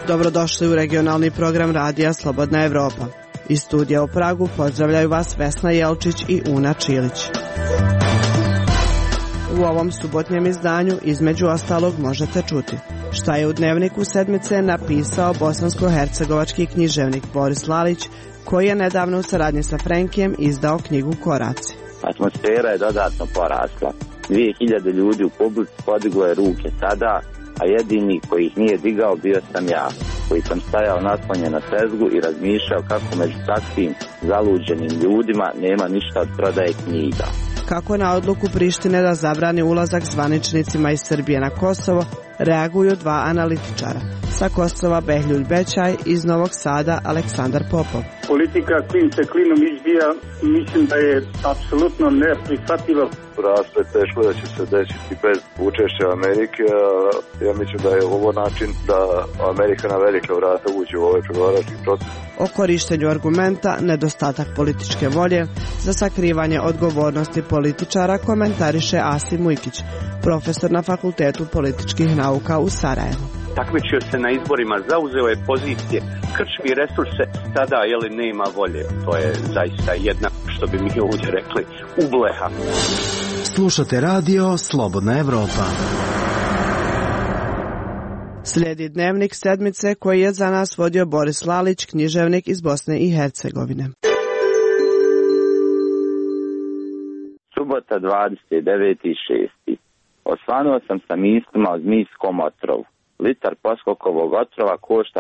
Dobrodošli u regionalni program Radija Slobodna Evropa. Iz studija u Pragu pozdravljaju vas Vesna Jelčić i Una Čilić. U ovom subotnjem izdanju između ostalog možete čuti šta je u dnevniku sedmice napisao bosansko-hercegovački književnik Boris Lalić, koji je nedavno u saradnji sa Frenkijem izdao knjigu Koraci. Atmosfera je dodatno porasla. 2000 ljudi u publici podiglo je ruke tada, a jedini koji ih nije digao bio sam ja, koji sam stajao naslonjen na tezgu i razmišljao kako među takvim zaluđenim ljudima nema ništa od prodaje knjiga. Kako na odluku Prištine da zabrani ulazak zvaničnicima iz Srbije na Kosovo reaguju dva analitičara. Sa Kosova Behljuljka Bećaj, iz Novog Sada Aleksandar Popov. Politika kojim se klinom izbija, mislim da je apsolutno neprihvatljiva. Raste teško da će se desiti bez učešća Amerike. Ja mislim da je ovo način da Amerika na velika vrata uđe u ovaj pregovarački proces. O korištenju argumenta, nedostatak političke volje za sakrivanje odgovornosti političara komentariše Asim Ujkić, profesor na Fakultetu političkih nauka u Sarajevu. Takmičio se na izborima, zauzeo je pozicije, krčmi resurse, tada nema volje. To je zaista jedna, što bi mi ovdje rekli, ubleha. Slušate radio Slobodna Evropa. Slijedi dnevnik sedmice koji je za nas vodio Boris Lalić, književnik iz Bosne i Hercegovine. Subota 29.6. Osvanuo sam sa mislima o zmijskom otrovu. Litar poskokovog otrova košta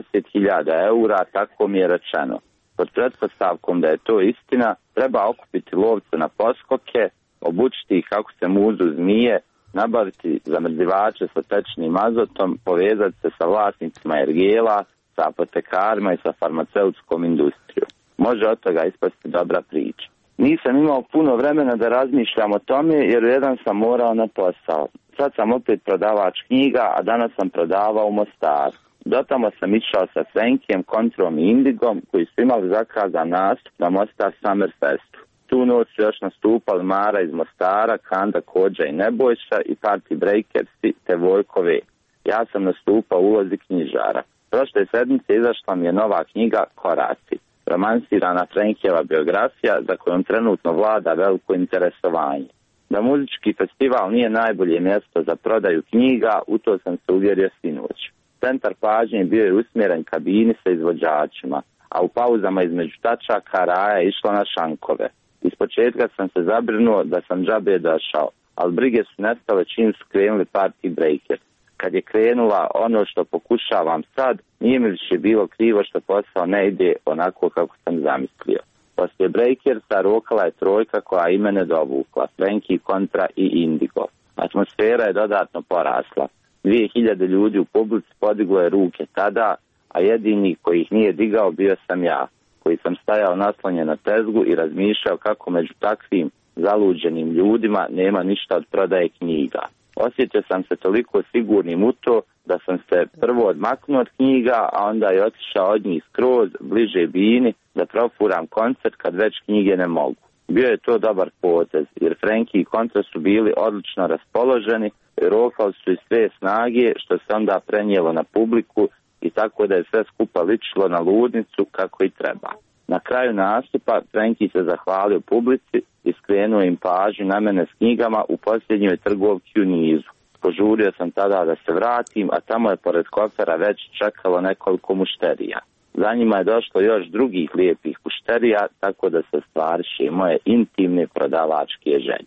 60.000 eura, tako mi je rečeno. Pod pretpostavkom da je to istina, treba okupiti lovce na poskoke, obučiti ih kako se muzu zmije, nabaviti zamrzivače sa tečnim azotom, povezati se sa vlasnicima ergela, sa apotekarima i sa farmaceutskom industrijom. Može od toga ispasti dobra priča. Nisam imao puno vremena da razmišljam o tome jer jedan sam morao na posao. Sad sam opet prodavač knjiga, a danas sam prodavao u Mostaru. Dotamo sam išao sa Frenkijem, Kontrom i Indigom koji su imali zakazan nastup na Mostar Summerfestu. Tu noć su još nastupali Mara iz Mostara, Kanda, Kođa i Nebojša i Party Breakersi te Vojkove. Ja sam nastupao u ulozi knjižara. Prošle sedmice izašla mi je nova knjiga Koraci, romansirana Frenkijeva biografija za kojom trenutno vlada veliko interesovanje. Da muzički festival nije najbolje mjesto za prodaju knjiga, u to sam se uvjerio sinoć. Centar pažnje bio je usmjeren kabini sa izvođačima, a u pauzama između tačaka raja je išla na šankove. Ispočetka sam se zabrinuo da sam džabe došao, ali brige su nestale čim su krenuli Party Breakers. Kad je krenula ono što pokušavam sad, nije mi više bilo krivo što posao ne ide onako kako sam zamislio. Poslije Breakersa rokala je trojka koja i mene dovukla, Frenki, Kontra i Indigo. Atmosfera je dodatno porasla. 2000 ljudi u publici podiglo je ruke tada, a jedini koji ih nije digao bio sam ja, koji sam stajao naslonjen na tezgu i razmišljao kako među takvim zaluđenim ljudima nema ništa od prodaje knjiga. Osjećao sam se toliko sigurnim u to da sam se prvo odmaknuo od knjiga, a onda je otišao od njih skroz bliže bini da profuram koncert kad već knjige ne mogu. Bio je to dobar potez, jer Frenki i Kontra su bili odlično raspoloženi, rokali su iz sve snage, što se onda prenijelo na publiku i tako da je sve skupa ličilo na ludnicu kako i treba. Na kraju nastupa Frenki se zahvalio publici i skrenuo im pažnju na mene s knjigama u posljednjoj trgovki u nizu. Požurio sam tada da se vratim, a tamo je pored kofera već čekalo nekoliko mušterija. Za njima je došlo još drugih lijepih mušterija, tako da se ostvariše moje intimne prodavačke želje.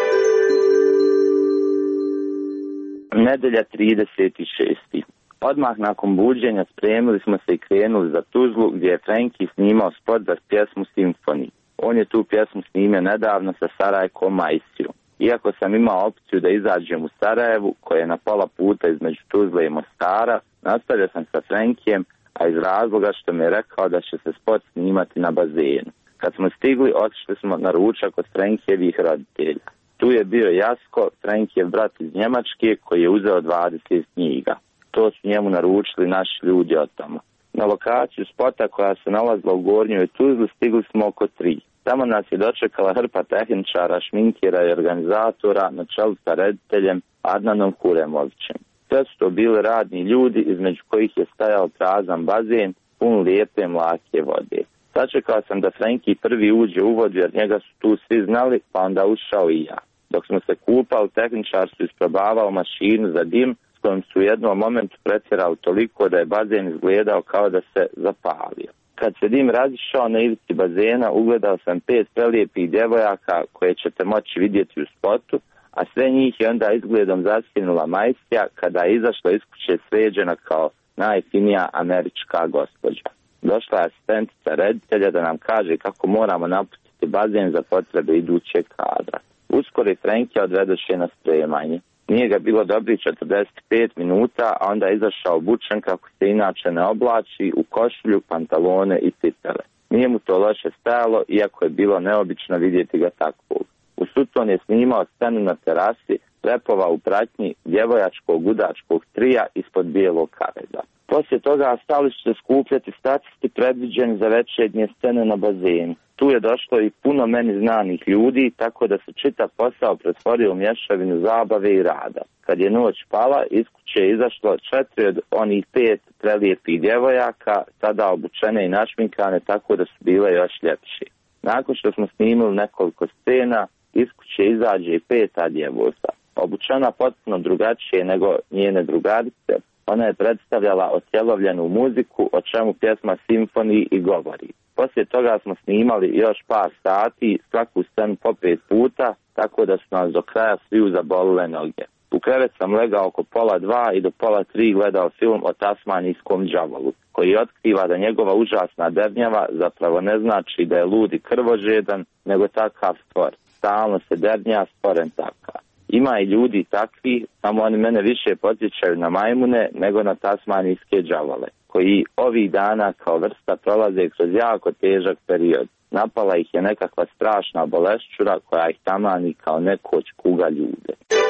Nedelja 36. Odmah nakon buđenja spremili smo se i krenuli za Tuzlu gdje je Frenki snimao spot za pjesmu Simfoniji. On je tu pjesmu snimio nedavno sa Sarajkom Majsijom. Iako sam imao opciju da izađem u Sarajevu, koje je na pola puta između Tuzle i Mostara, nastavio sam sa Frenkijem, a iz razloga što mi je rekao da će se spot snimati na bazenu. Kad smo stigli, otišli smo na ručak od Frenkijevih roditelja. Tu je bio Jasko, Frenkijev brat iz Njemačke, koji je uzeo 20 knjiga. To su njemu naručili naši ljudi od tamo. Na lokaciju spota koja se nalazila u Gornjoj Tuzli stigli smo oko 3. Tamo nas je dočekala hrpa tehničara, šminkera i organizatora na čelu sa rediteljem Adnanom Kuremovićem. Sve su to bili radni ljudi između kojih je stajao prazan bazen pun lijepe mlake vode. Sačekao sam da Frenki prvi uđe u vodu jer njega su tu svi znali, pa onda ušao i ja. Dok smo se kupali, tehničar su isprobavao mašinu za dim s kojom su u jednom momentu pretjerali toliko da je bazen izgledao kao da se zapalio. Kad se dim razišao na ivici bazena, ugledao sam 5 prelijepih djevojaka koje ćete moći vidjeti u spotu, a sve njih je onda izgledom zaskinula majstija kada je izašla iz kuće sređena kao najfinija američka gospođa. Došla je asistentica reditelja da nam kaže kako moramo napustiti bazen za potrebe idućeg kadra. Uskoro i Frenkija odvedoše na spremanje. Nije ga bilo dobrih 45 minuta, a onda je izašao obučen kako se inače ne oblači, u košulju, pantalone i cipele. Nije mu to loše stajalo, iako je bilo neobično vidjeti ga takvog. U suton je snimao scenu na terasi, repovao u pratnji djevojačkog udačkog trija ispod bijelog kaveza. Poslije toga stali su se skupljati statisti predviđeni za večernje scene na bazenu. Tu je došlo i puno meni znanih ljudi, tako da se čitav posao pretvorio u mješavinu zabave i rada. Kad je noć pala, iz kuće je izašlo 4 od onih 5 prelijepih djevojaka, sada obučene i našminkane, tako da su bile još ljepše. Nakon što smo snimili nekoliko scena, iz kuće izađe i 5. djevojka. Obučena potpuno drugačije nego njene drugarice, ona je predstavljala otjelovljenu muziku, o čemu pjesma simfoniji i govori. Poslije toga smo snimali još par sati, svaku scenu po 5 puta, tako da su nas do kraja sviju zabolile noge. U krevet sam legao oko 1:30 i do 2:30 gledao film o tasmanijskom đavolu, koji otkriva da njegova užasna dernjava zapravo ne znači da je lud i krvožedan, nego takav stvor. Stalno se dernja, stvoren takav. Ima i ljudi takvi, samo oni mene više podsjećaju na majmune nego na tasmanijske đavole, koji ovih dana kao vrsta prolaze kroz jako težak period. Napala ih je nekakva strašna bolešćura koja ih tamani kao nekoć kuga ljude.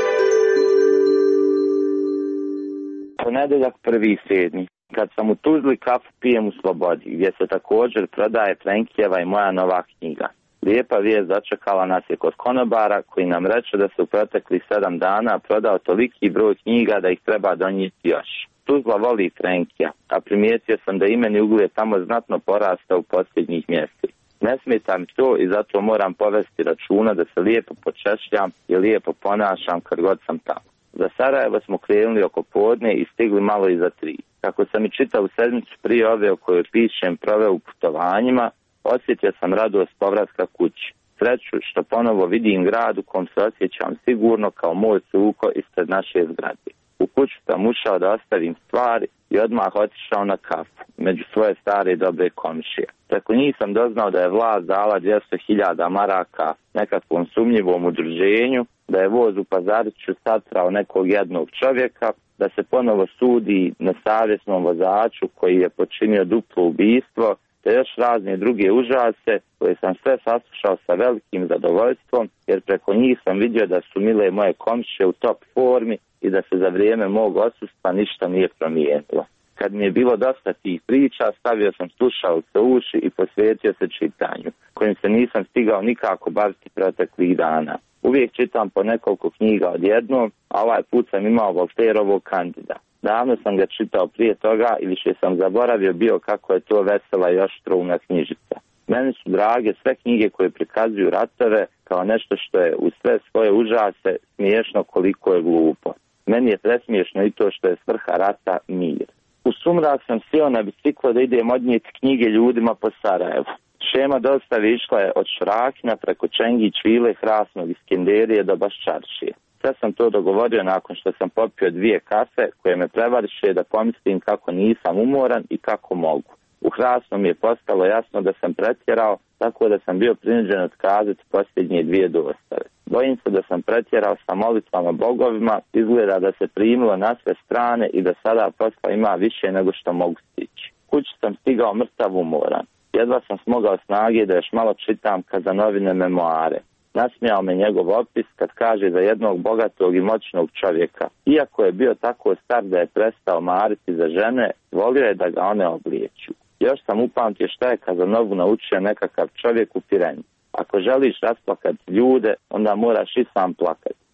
Ponedeljak 1.7. Kad sam u Tuzli kafu pijem u Slobodi, gdje se također prodaje Frenkijeva i moja nova knjiga. Lijepa vijest začekala nas je kod konobara koji nam reče da se u proteklih 7 dana prodao toliki broj knjiga da ih treba donijeti još. Tuzla voli Frenkija, a primijetio sam da imeni ugled tamo znatno porasta u posljednjih mjeseci. Ne smeta mi to i zato moram povesti računa da se lijepo počešljam i lijepo ponašam kad god sam tamo. Za Sarajevo smo krenuli oko podne i stigli malo iza 3. Kako sam i čitavu sedmicu prije ove o kojoj pišem proveo u putovanjima, osjetio sam radost povratka kući. Sreću što ponovo vidim grad u kom se osjećam sigurno kao moj suko ispred naše zgrade. U kuću sam ušao da ostavim stvari i odmah otišao na kafu, među svoje stare i dobre komšije. Preko njih sam doznao da je vlast dala 200.000 maraka nekakvom sumnjivom udruženju, da je voz u Pazariću satrao nekog jednog čovjeka, da se ponovo sudi nesavjesnom vozaču koji je počinio duplo ubistvo, te još razne druge užase koje sam sve saslušao sa velikim zadovoljstvom, jer preko njih sam vidio da su mile moje komšije u top formi i da se za vrijeme mog odsustva ništa nije promijenilo. Kad mi je bilo dosta tih priča, stavio sam slušalice u uši i posvetio se čitanju, kojim se nisam stigao nikako baviti proteklih dana. Uvijek čitam po nekoliko knjiga odjednom, a ovaj put sam imao Voltairovog Kandida. Davno sam ga čitao prije toga i više sam zaboravio bio kako je to vesela i oštroumna knjižica. Meni su drage sve knjige koje prikazuju ratove kao nešto što je u sve svoje užase smiješno koliko je glupo. Meni je presmiješno i to što je svrha rata mir. U sumrak sam sjeo na biciklo da idem odnijeti knjige ljudima po Sarajevu. Šema dostave išla je od Šrakina preko Čengić Vile, Hrasnog, Iskenderije do Baščaršije. Sve sam to dogovorio nakon što sam popio 2 kafe koje me prevariše da pomislim kako nisam umoran i kako mogu. U Hrasnom mi je postalo jasno da sam pretjerao, tako da sam bio prinuđen otkazati posljednje 2 dostave. Bojim se da sam pretjerao sa molitvama bogovima, izgleda da se primilo na sve strane i da sada posla ima više nego što mogu stići. Kući sam stigao mrtav umoran. Jedva sam smogao snage da još malo čitam za novine memoare. Nasmijao me njegov opis kad kaže za jednog bogatog i moćnog čovjeka. Iako je bio tako star da je prestao mariti za žene, volio je da ga one oblijeću. Još sam upamtio šta je Kazanovu naučio nekakav čovjek u Fireni. Ako želiš rasplakati ljude, onda moraš i sam plakati.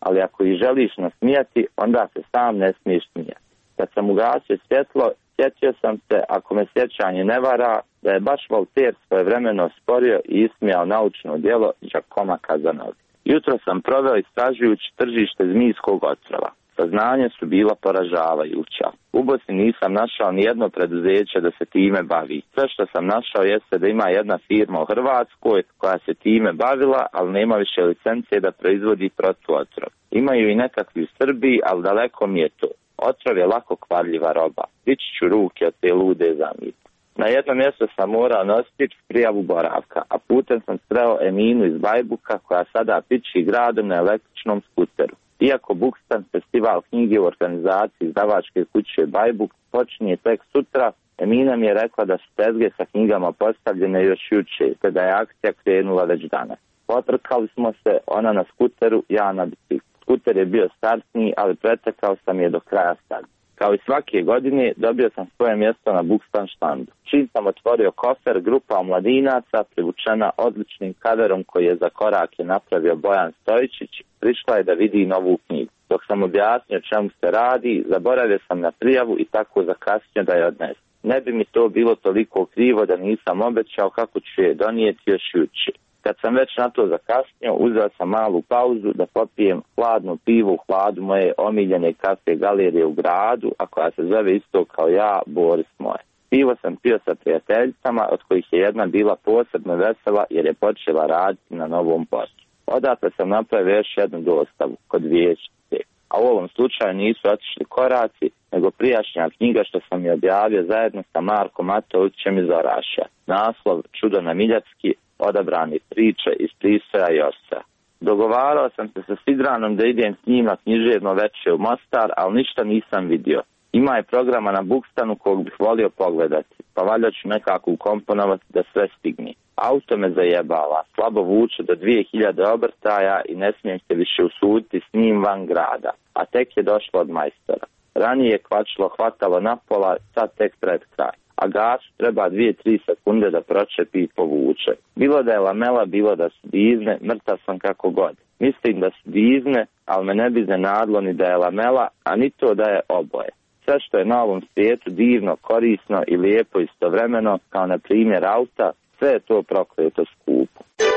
ali ako ih želiš nasmijati, onda se sam ne smiješ smijati. Kad sam ugasio svjetlo, sjetio sam se, ako me sjećanje ne vara, da je baš Voltaire svojevremeno sporio i ismijao naučno djelo Giacomo Casanova. Jutro sam proveo istražujući tržište zmijskog otrova. Saznanja su bila poražavajuća. U Bosni nisam našao ni jedno preduzeće da se time bavi. Sve što sam našao jeste da ima jedna firma u Hrvatskoj koja se time bavila, ali nema više licencije da proizvodi protuotrov. Imaju i nekakvi u Srbiji, ali daleko mi je to. Otrov je lako kvarljiva roba. Dići ću ruke od te lude zamite. Na jednom mjestu sam morao nositi prijavu boravka, a putem sam sreo Eminu iz Bajbuka koja sada piči gradom na električnom skuteru. Iako Bukstan festival knjige u organizaciji izdavačke kuće Bajbuk počinje tek sutra, Emina mi je rekla da su tezge sa knjigama postavljene još jučer, te da je akcija krenula već danas. Potrkali smo se, ona na skuteru, ja na biciklu. Skuter je bio startniji, ali pretekao sam je do kraja staze. Kao i svake godine, dobio sam svoje mjesto na Bukstan štandu. Čim sam otvorio kofer, grupa omladinaca, privučena odličnim kaverom koji je za korake napravio Bojan Stojičić, prišla je da vidi novu knjigu. Dok sam objasnio čemu se radi, zaboravio sam na prijavu i tako zakasnio da je odnesem. Ne bi mi to bilo toliko krivo da nisam obećao kako ću je donijeti još jučer. Kad sam već na to zakasnio, uzeo sam malu pauzu da popijem hladno pivo u hladu moje omiljene kafe galerije u gradu, a koja se zove isto kao ja, Boris moje. Pivo sam pio sa prijateljicama, od kojih je jedna bila posebno vesela jer je počela raditi na novom poslu. Odatle sam napravio još jednu dostavu kod vijećnice, a u ovom slučaju nisu otišli koraci, nego prijašnja knjiga što sam je objavio zajedno sa Markom Matovićem iz Orašja. Naslov Čudo na Miljacki, odabrani priče iz Pristoja i Osca. Dogovarao sam se sa Sidranom da idem s njim na književno večer u Mostar, ali ništa nisam vidio. Ima je programa na Bukstanu kog bih volio pogledati, pa valjda ću nekako ukomponovati da sve stigne. Auto me zajebala, slabo vuče do 2000 obrtaja i ne smijem se više usuditi s njim van grada, a tek je došlo od majstora. Ranije je kvačilo hvatalo na pola, sad tek pred kraj. A gasu treba 2-3 sekunde da pročepi i povuče. Bilo da je lamela, bilo da su dizne, mrtav sam kako god. Mislim da su dizne, ali me ne bi iznenadilo ni da je lamela, a ni to da je oboje. Sve što je na ovom svijetu divno, korisno i lijepo istovremeno, kao na primjer auta, sve je to prokleto skupo.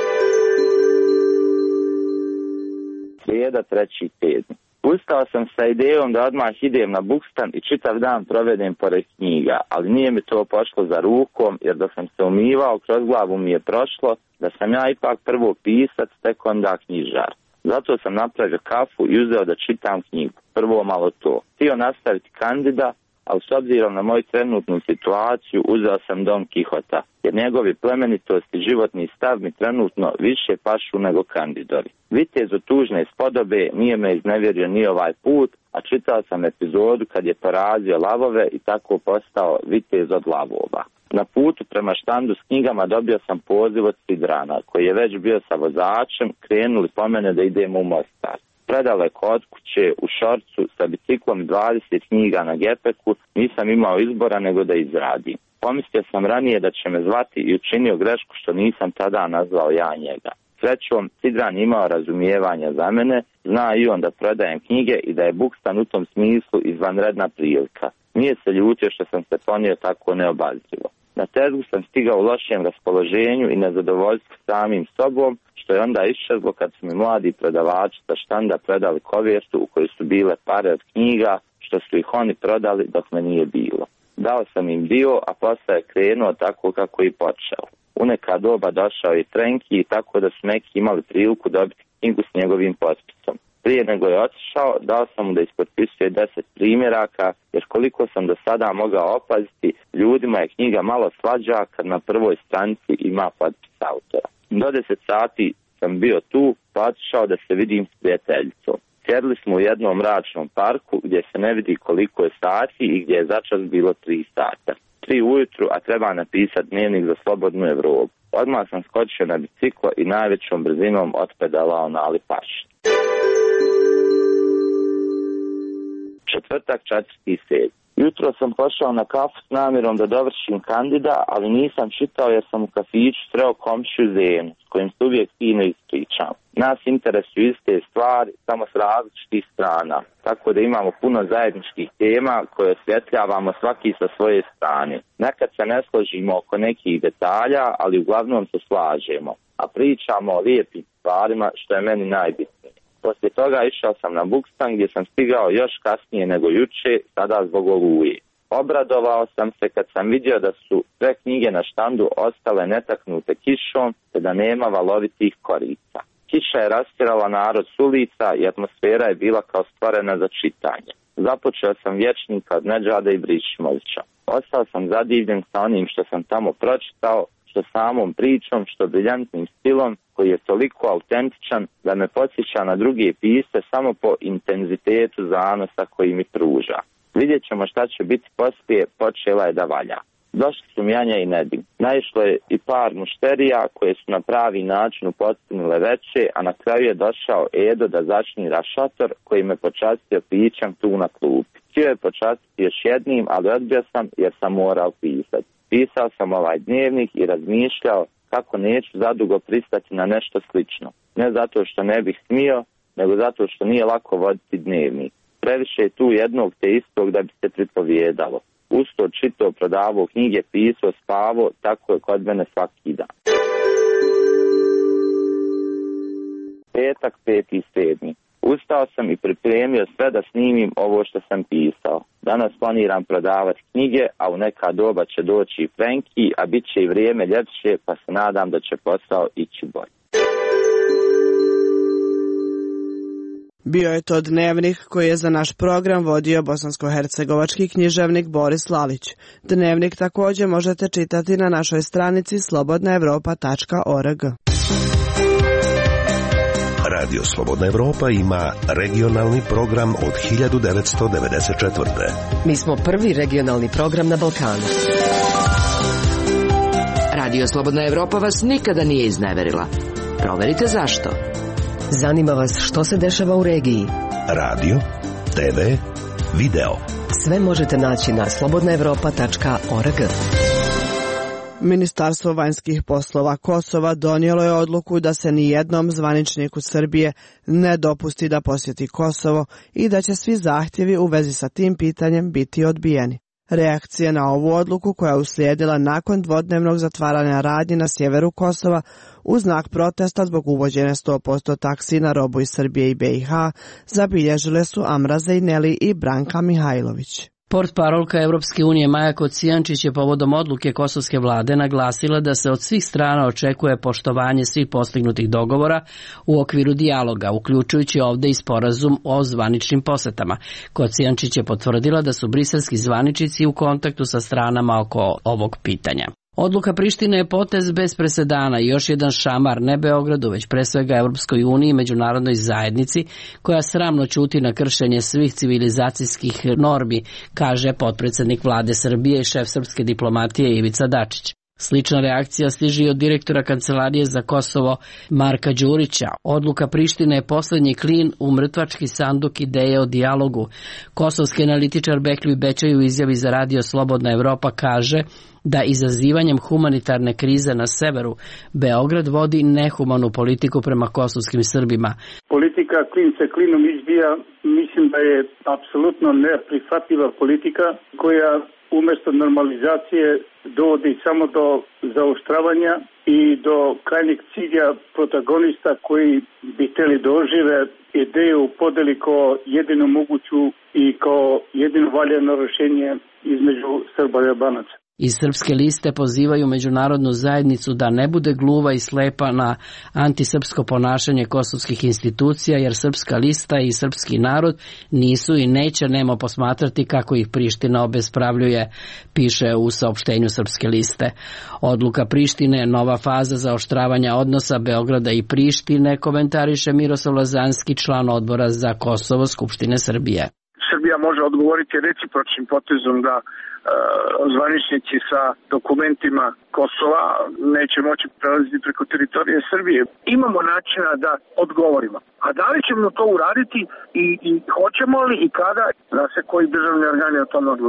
Srijeda, 3. tjedni. Ustao sam sa idejom da odmah idem na Bukstan i čitav dan provedem pored knjiga, ali nije mi to pošlo za rukom, jer dok sam se umivao, kroz glavu mi je prošlo da sam ja ipak prvo pisac, tek onda knjižar. Zato sam napravio kafu i uzeo da čitam knjigu. Prvo malo to. Htio nastaviti Kandida, ali s obzirom na moju trenutnu situaciju uzeo sam Don Kihota, jer njegovi plemenitost i životni stav mi trenutno više pašu nego Kandidori. Vitez od tužne spodobe nije me iznevjerio ni ovaj put, a čitao sam epizodu kad je porazio lavove i tako postao vitez od lavova. Na putu prema štandu s knjigama dobio sam poziv od Sidrana, koji je već bio sa vozačem, krenuli po mene da idemo u Mostar. Predaleko od kuće, u šorcu, sa biciklom 20 knjiga na gepeku, nisam imao izbora nego da izradim. Pomislio sam ranije da će me zvati i učinio grešku što nisam tada nazvao ja njega. Srećom, Sidran imao razumijevanja za mene, zna i on da prodajem knjige i da je Bukstan u tom smislu izvanredna prilika. Nije se ljutio što sam se ponio tako neobazrivo. Na tezgu sam stigao u lošem raspoloženju i nezadovoljstvu samim sobom, što je onda iščezlo kad su mi mladi prodavači sa štanda predali kovertu u kojoj su bile pare od knjiga, što su ih oni prodali dok me nije bilo. Dao sam im dio, a posle je krenuo tako kako i počeo. U neka doba došao je Trenki, tako da su neki imali priliku dobiti knjigu s njegovim potpisom. Prije nego je otišao, dao sam mu da ispotpisuje 10 primjeraka, jer koliko sam do sada mogao opaziti, ljudima je knjiga malo slađa kad na prvoj stranici ima potpis autora. Do 10 sati sam bio tu, pa otišao da se vidim s prijateljicom. Sjedli smo u jednom mračnom parku gdje se ne vidi koliko je sati i gdje je začas bilo 3 sata. 3 ujutru, a treba napisati dnevnik za slobodnu Evropu. Odmah sam skočio na biciklo i najvećom brzinom otpedalao na Alipaš. Četvrtak, 4.7. Jutro sam pošao na kafu s namjerom da dovršim Kandida, ali nisam čitao jer sam u kafiću sreo komšiju Zenu, s kojim se uvijek fino ispričam. Nas interesuju iste stvari, samo s različitih strana. Tako da imamo puno zajedničkih tema koje osvjetljavamo svaki sa svoje strane. Nekad se ne složimo oko nekih detalja, ali uglavnom se slažemo. A pričamo o lijepim stvarima, što je meni najbitnije. Poslije toga išao sam na Bukstan gdje sam stigao još kasnije nego juče, sada zbog oluje. Obradovao sam se kad sam vidio da su sve knjige na štandu ostale netaknute kišom te da nema valovitih korica. Kiša je rastjerala narod s ulica i atmosfera je bila kao stvorena za čitanje. Započeo sam vječnika od Nedžada i Brišmovića. Ostao sam zadivljen sa onim što sam tamo pročitao, što samom pričom, što briljantnim stilom koji je toliko autentičan da me podsjeća na druge pisce samo po intenzitetu zanosa koji mi pruža. Vidjet ćemo šta će biti poslije, počela je da valja. Došli su Mjanja i Nedim. Naišlo je i par mušterija koje su na pravi način upotpunile veće, a na kraju je došao Edo da začnira šator koji me počastio pićem tu na klupi. Htio je počastiti još jednim, ali odbio sam jer sam morao pisati. Pisao sam ovaj dnevnik i razmišljao kako neću zadugo pristati na nešto slično. Ne zato što ne bih smio, nego zato što nije lako voditi dnevnik. Previše je tu jednog te istog da bi se pripovijedalo. Usto čitao, prodavao knjige, pisao, spavao, tako je kod mene svaki dan. Petak, 5.7. Ustao sam i pripremio sve da snimim ovo što sam pisao. Danas planiram prodavati knjige, a u neka doba će doći i Frenki, a bit će i vrijeme ljepše, pa se nadam da će posao ići bolje. Bio je to dnevnik koji je za naš program vodio bosansko-hercegovački književnik Boris Lalić. Dnevnik također možete čitati na našoj stranici slobodnaevropa.org. Radio Slobodna Evropa ima regionalni program od 1994. Mi smo prvi regionalni program na Balkanu. Radio Slobodna Evropa vas nikada nije izneverila. Proverite zašto. Zanima vas što se dešava u regiji. Radio, TV, video. Sve možete naći na slobodnaevropa.org. Ministarstvo vanjskih poslova Kosova donijelo je odluku da se ni jednom zvaničniku Srbije ne dopusti da posjeti Kosovo i da će svi zahtjevi u vezi sa tim pitanjem biti odbijeni. Reakcije na ovu odluku koja je uslijedila nakon dvodnevnog zatvaranja radnji na sjeveru Kosova u znak protesta zbog uvođenja 100% taksi na robu iz Srbije i BiH zabilježile su Amra Zejneli i Branka Mihajlović. Portparolka Europske unije Maja Kocijančić je povodom odluke kosovske vlade naglasila da se od svih strana očekuje poštovanje svih postignutih dogovora u okviru dijaloga, uključujući ovdje i sporazum o zvaničnim posetama. Kocijančić je potvrdila da su briselski zvaničnici u kontaktu sa stranama oko ovog pitanja. Odluka Prištine je potez bez presedana i još jedan šamar ne Beogradu, već pre svega Europskoj uniji i međunarodnoj zajednici koja sramno ćuti na kršenje svih civilizacijskih normi, kaže potpredsjednik vlade Srbije i šef srpske diplomatije Ivica Dačić. Slična reakcija stiže i od direktora Kancelarije za Kosovo Marka Đurića. Odluka Prištine je posljednji klin u mrtvački sanduk ideje o dijalogu. Kosovski analitičar Bekli Bečaj u izjavi za Radio Slobodna Evropa kaže da izazivanjem humanitarne krize na severu Beograd vodi nehumanu politiku prema kosovskim Srbima. Politika klin se klinom izbija, mislim da je apsolutno neprihvatljiva politika koja umjesto normalizacije dovodi samo do zaoštravanja i do krajnjeg cilja protagonista koji bi htjeli da ožive ideju podeli kao jedinu moguću i kao jedino valjano rješenje između Srba i Albanaca. Iz srpske liste pozivaju međunarodnu zajednicu da ne bude gluva i slepa na antisrpsko ponašanje kosovskih institucija, jer srpska lista i srpski narod nisu i neće nemo posmatrati kako ih Priština obespravljuje, piše u saopštenju srpske liste. Odluka Prištine je nova faza zaoštravanja odnosa Beograda i Prištine, komentariše Miroslav Lazanski, član odbora za Kosovo Skupštine Srbije. Srbija može odgovoriti recipročnim potezom da zvaničnici sa dokumentima Kosova neće moći prelaziti preko teritorije Srbije. Imamo načina da odgovorimo. A da li ćemo to uraditi i hoćemo li i kada, da se koji državni organi o tome odlučuju.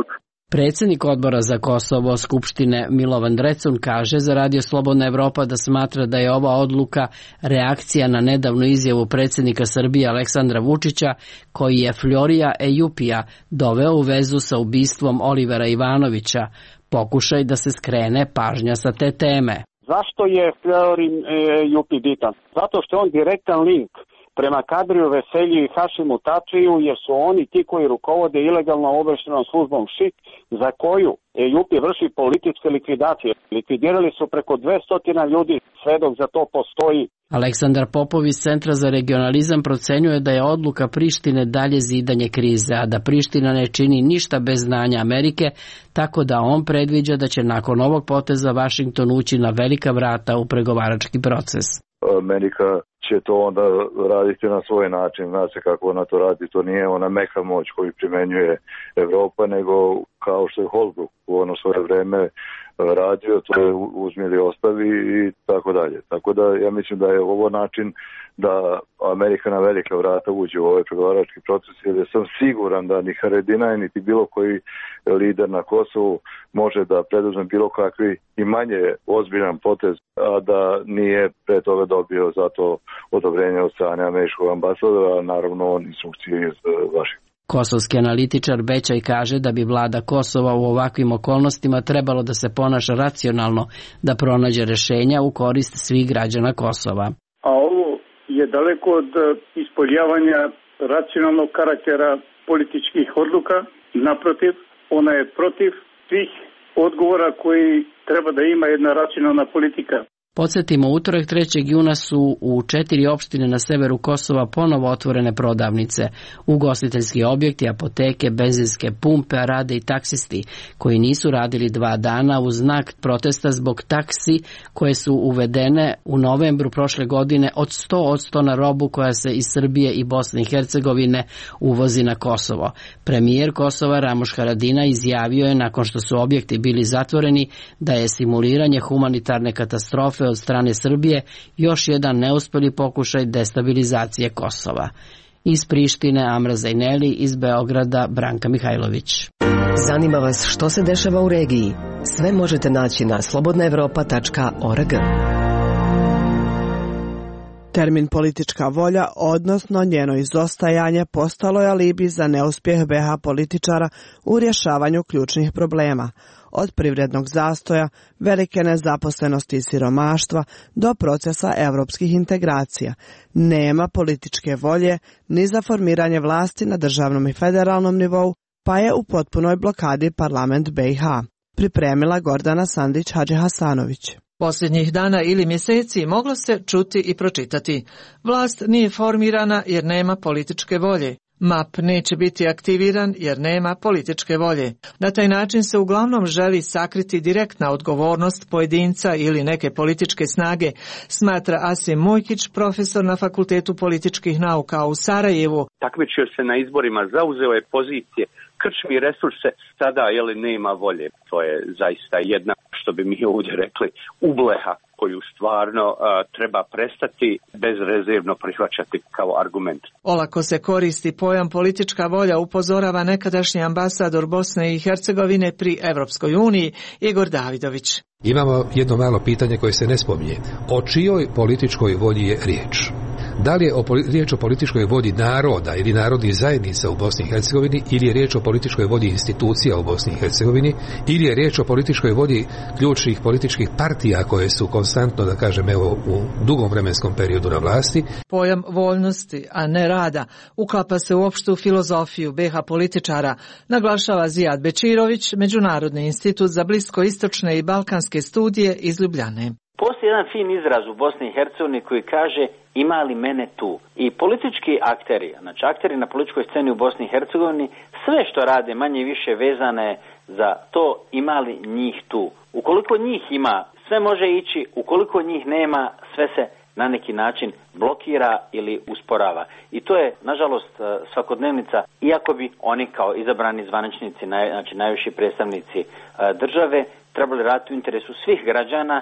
Predsjednik odbora za Kosovo Skupštine Milovan Drecun kaže za Radio Slobodna Evropa da smatra da je ova odluka reakcija na nedavnu izjavu predsjednika Srbije Aleksandra Vučića, koji je Florija Ejupija doveo u vezu sa ubistvom Olivera Ivanovića, pokušaj da se skrene pažnja sa te teme. Zašto je Florin Ejupi bitan? Zato što je on direktan link prema Kadriju Veselju i Hašimu Tačiju, jer su oni ti koji rukovode ilegalno obavještajnom službom ŠIK, za koju Ejupi vrši političke likvidacije. Likvidirali su preko 200 ljudi, sve dok za to postoji. Aleksandar Popov iz Centra za regionalizam procenjuje da je odluka Prištine dalje zidanje krize, a da Priština ne čini ništa bez znanja Amerike, tako da on predviđa da će nakon ovog poteza Vašington ući na velika vrata u pregovarački proces. Amerika će to onda raditi na svoj način, zna se kako ona to radi, to nije ona meka moć koju primenjuje Evropa, nego kao što je Holbrooke u ono svoje vreme radio, to je uzmi ili ostavi i tako dalje. Tako da ja mislim da je ovo način da Amerika na velika vrata uđe u ovaj pregovarački proces, jer sam siguran da ni Haradinaj niti bilo koji lider na Kosovu može da preduzme bilo kakvi i manje ozbiljan potez, a da nije pre toga dobio za to odobrenje od strane američkog ambasadora, a naravno instrukcije iz Vašingtona. Kosovski analitičar Bećaj kaže da bi vlada Kosova u ovakvim okolnostima trebalo da se ponaša racionalno, da pronađe rešenja u korist svih građana Kosova. A ovo je daleko od ispoljavanja racionalnog karaktera političkih odluka. Naprotiv, ona je protiv svih odgovora koji treba da ima jedna racionalna politika. Podsjetimo, utorak 3. juna su u 4 opštine na severu Kosova ponovo otvorene prodavnice, ugostiteljski objekti, apoteke, benzinske pumpe, a rade i taksisti, koji nisu radili 2 dana u znak protesta zbog taksi koje su uvedene u novembru prošle godine od 100% na robu koja se iz Srbije i Bosne i Hercegovine uvozi na Kosovo. Premijer Kosova Ramuš Haradinaj izjavio je nakon što su objekti bili zatvoreni da je simuliranje humanitarne katastrofe od strane Srbije još jedan neuspjeli pokušaj destabilizacije Kosova. Iz Prištine Amra Zajneli, iz Beograda Branka Mihajlović. Zanima vas što se dešava u regiji? Sve možete naći na slobodnaevropa.org. Termin politička volja, odnosno njeno izostajanje, postalo je alibi za neuspjeh BiH političara u rješavanju ključnih problema, od privrednog zastoja, velike nezaposlenosti i siromaštva do procesa europskih integracija. Nema političke volje ni za formiranje vlasti na državnom i federalnom nivou, pa je u potpunoj blokadi parlament BiH. Pripremila Gordana Sandić Hadžihasanović. Posljednjih dana ili mjeseci moglo se čuti i pročitati. Vlast nije formirana jer nema političke volje. MAP neće biti aktiviran jer nema političke volje. Na taj način se uglavnom želi sakriti direktna odgovornost pojedinca ili neke političke snage, smatra Asim Mujkić, profesor na Fakultetu političkih nauka u Sarajevu. Takmičio se na izborima, zauzeo je pozicije, krčmi resurse, sada nema volje. To je zaista jedna, što bi mi ovdje rekli, ubleha koju stvarno treba prestati bezrezervno prihvaćati kao argument. Olako se koristi pojam politička volja, upozorava nekadašnji ambasador Bosne i Hercegovine pri Evropskoj uniji Igor Davidović. Imamo jedno malo pitanje koje se ne spominje. O čijoj političkoj volji je riječ? Da li je riječ o političkoj volji naroda ili narodnih zajednica u Bosni i Hercegovini, ili je riječ o političkoj volji institucija u Bosni i Hercegovini, ili je riječ o političkoj volji ključnih političkih partija koje su konstantno, da kažem, u dugom vremenskom periodu na vlasti. Pojam voljnosti, a ne rada, uklapa se u opštu filozofiju BiH političara, naglašava Zijad Bečirović, Međunarodni institut za bliskoistočne i balkanske studije iz Ljubljane. Postoji jedan fin izraz u Bosni i Hercegovini koji kaže ima li mene tu. I politički akteri, znači akteri na političkoj sceni u Bosni i Hercegovini, sve što rade manje i više vezane za to ima li njih tu. Ukoliko njih ima, sve može ići, ukoliko njih nema, sve se na neki način blokira ili usporava. I to je, nažalost, svakodnevnica, iako bi oni kao izabrani zvaničnici, znači najviši predstavnici države, trebali raditi u interesu svih građana.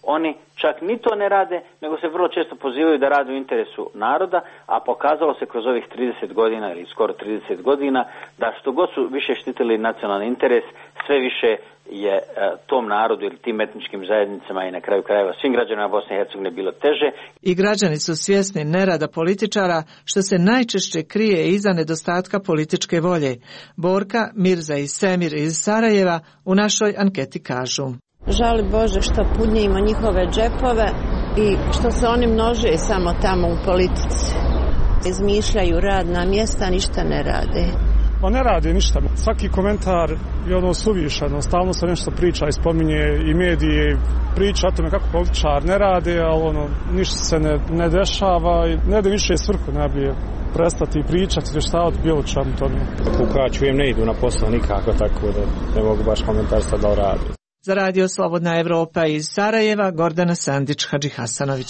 oni čak ni to ne rade, nego se vrlo često pozivaju da rade u interesu naroda, a pokazalo se kroz ovih 30 godina ili skoro 30 godina da što god su više štitili nacionalni interes, sve više je tom narodu ili tim etničkim zajednicama i na kraju krajeva svim građanima Bosne i Hercegovine bilo teže. I građani su svjesni nerada političara, što se najčešće krije iza nedostatka političke volje. Borka, Mirza i Semir iz Sarajeva u našoj anketi kažu: žali Bože što punjimo njihove džepove i što se oni množe samo tamo u politici. Izmišljaju radna mjesta, ništa ne rade. Pa ne radi ništa. Svaki komentar je ono suvišan. Stalno se nešto priča i spominje i medije priča o tome kako političar ne rade, ali ništa se ne dešava i ne da više svrhu najbolje prestati pričati, izvještavati bilo čemu tome. Kako čujem, ne idu na posao nikako, tako da ne mogu baš komentarstva da radi. Za Radio Slobodna Evropa iz Sarajeva, Gordana Sandić Hadžihasanović.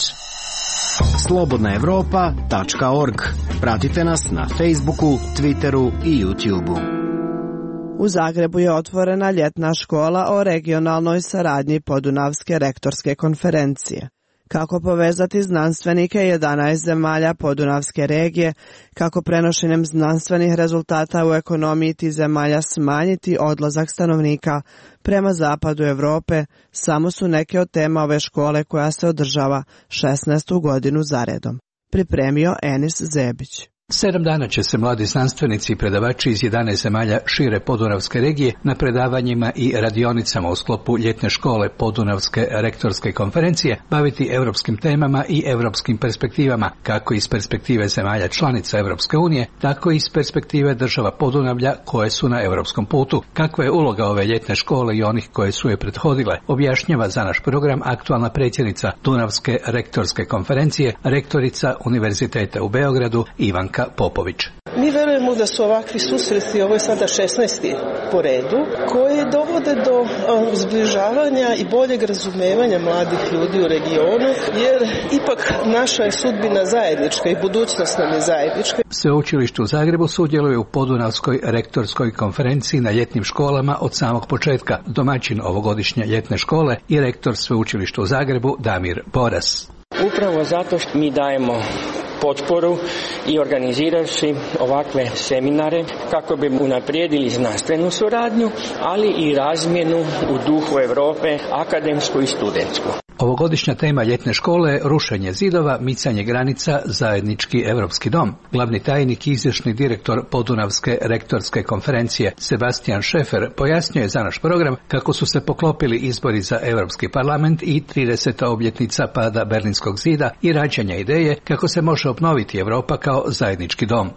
slobodnaevropa.org. Pratite nas na Facebooku, Twitteru i YouTubeu. U Zagrebu je otvorena ljetna škola o regionalnoj saradnji Podunavske rektorske konferencije. Kako povezati znanstvenike 11 zemalja Podunavske regije, kako prenošenjem znanstvenih rezultata u ekonomiji tih zemalja smanjiti odlazak stanovnika prema zapadu Europe, samo su neke od tema ove škole koja se održava 16. godinu zaredom. Pripremio Enis Zebić. 7 dana će se mladi znanstvenici i predavači iz 11 zemalja šire Podunavske regije na predavanjima i radionicama u sklopu ljetne škole Podunavske rektorske konferencije baviti europskim temama i europskim perspektivama, kako iz perspektive zemalja članica Europske unije, tako i iz perspektive država Podunavlja koje su na europskom putu. Kakva je uloga ove ljetne škole i onih koje su je prethodile, objašnjava za naš program aktualna predsjednica Dunavske rektorske konferencije, rektorica Univerziteta u Beogradu Ivanka Popović. Mi verujemo da su ovakvi susreti, ovo je sada 16. po redu, koji dovode do zbližavanja i boljeg razumevanja mladih ljudi u regionu, jer ipak naša je sudbina zajednička i budućnost nam je zajednička. Sveučilište u Zagrebu sudjeluje u Podunavskoj rektorskoj konferenciji na ljetnim školama od samog početka. Domaćin ovogodišnje ljetne škole i rektor Sveučilišta u Zagrebu Damir Boras. Upravo zato što mi dajemo potporu i organizirajući ovakve seminare kako bi unaprijedili znanstvenu suradnju, ali i razmjenu u duhu Europe, akademsku i studentsku. Ovogodišnja tema ljetne škole je rušenje zidova, micanje granica, zajednički europski dom. Glavni tajnik i izvršni direktor Podunavske rektorske konferencije Sebastian Šefer pojasnio je za naš program kako su se poklopili izbori za Europski parlament i 30. obljetnica pada Berlinskog zida i rađanja ideje kako se može obnoviti Europa kao zajednički dom.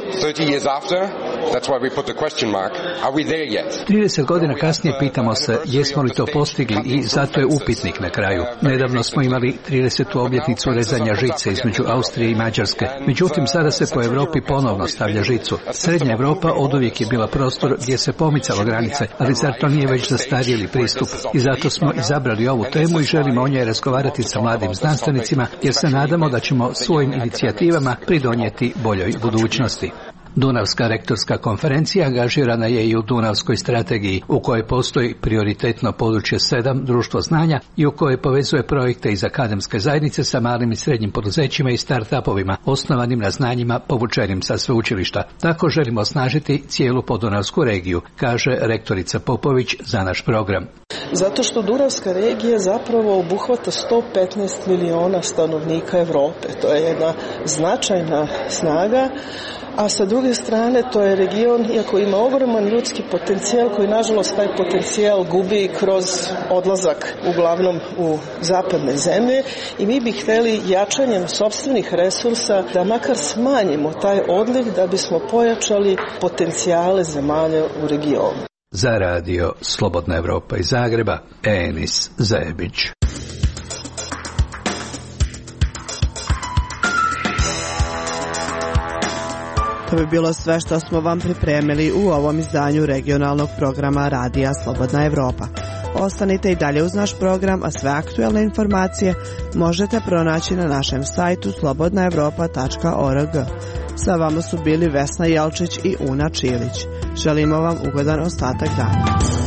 30 godina kasnije pitamo se jesmo li to postigli i zato je upitnik na kraju. Nedavno smo imali 30. obljetnicu rezanja žice između Austrije i Mađarske. Međutim, sada se po Europi ponovno stavlja žicu. Srednja Europa oduvijek je bila prostor gdje se pomicalo granice, ali zar to nije već zastarjeli pristup? I zato smo izabrali ovu temu i želimo o njoj razgovarati sa mladim znanstvenicima, jer se nadamo da ćemo svojim inicijativama pridonijeti boljoj budućnosti. Dunavska rektorska konferencija angažirana je i u Dunavskoj strategiji, u kojoj postoji prioritetno područje 7, društvo znanja, i u kojoj povezuje projekte iz akademske zajednice sa malim i srednjim poduzećima i start-upovima, osnovanim na znanjima povučenim sa sveučilišta. Tako želimo osnažiti cijelu Podunavsku regiju, kaže rektorica Popović za naš program. Zato što Dunavska regija zapravo obuhvata 115 miliona stanovnika Europe. To je jedna značajna snaga. A sa druge strane to je region, iako ima ogroman ljudski potencijal, koji nažalost taj potencijal gubi kroz odlazak uglavnom u zapadne zemlje, i mi bi htjeli jačanjem sopstvenih resursa da makar smanjimo taj odliv da bismo pojačali potencijale zemalja u regionu. Za radio Slobodna Evropa iz Zagreba, Enis Zebić. To bi bilo sve što smo vam pripremili u ovom izdanju regionalnog programa Radija Slobodna Evropa. Ostanite i dalje uz naš program, a sve aktuelne informacije možete pronaći na našem sajtu slobodnaevropa.org. Sa vama su bili Vesna Jelčić i Una Čilić. Želimo vam ugodan ostatak dana.